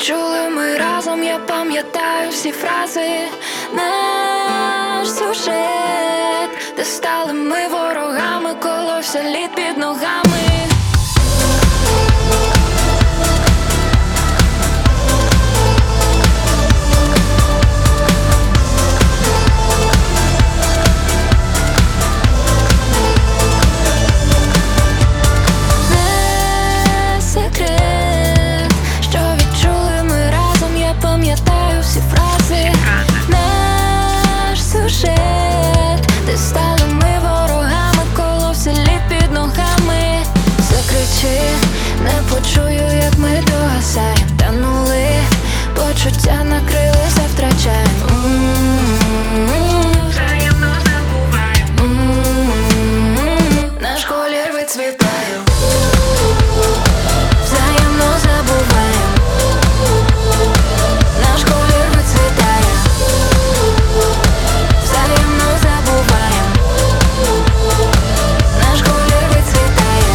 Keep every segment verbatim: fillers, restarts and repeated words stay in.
відчули ми разом, я пам'ятаю всі фрази. Наш сюжет, де стали ми ворогами, коловся лід під ногами. Не почую, як ми догасаєм, танули, почуття накрилися, втрачаєм. Взаємно забуваєм. Наш колір вицвітає. Взаємно забуваєм. Наш колір вицвітає. Взаємно забуваєм. Наш колір вицвітає.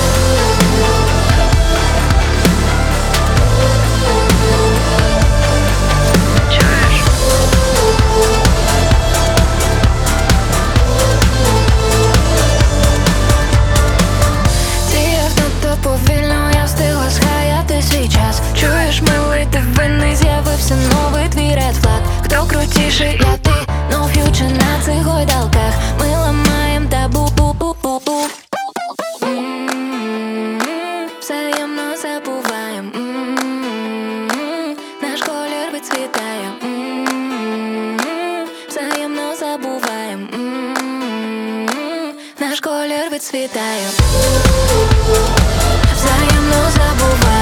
Повільно я встигла згаяти свій час. Чуєш, милий, ти винний, з'явився новий твій ред флаг. Хто крутіший, я ти, no future на цих гойдалках. Ми ламаєм табу. Взаємно забуваєм. Наш колір вицвітає. Взаємно забуваєм. Наш колір вицвітає. Взаємно забуваєм.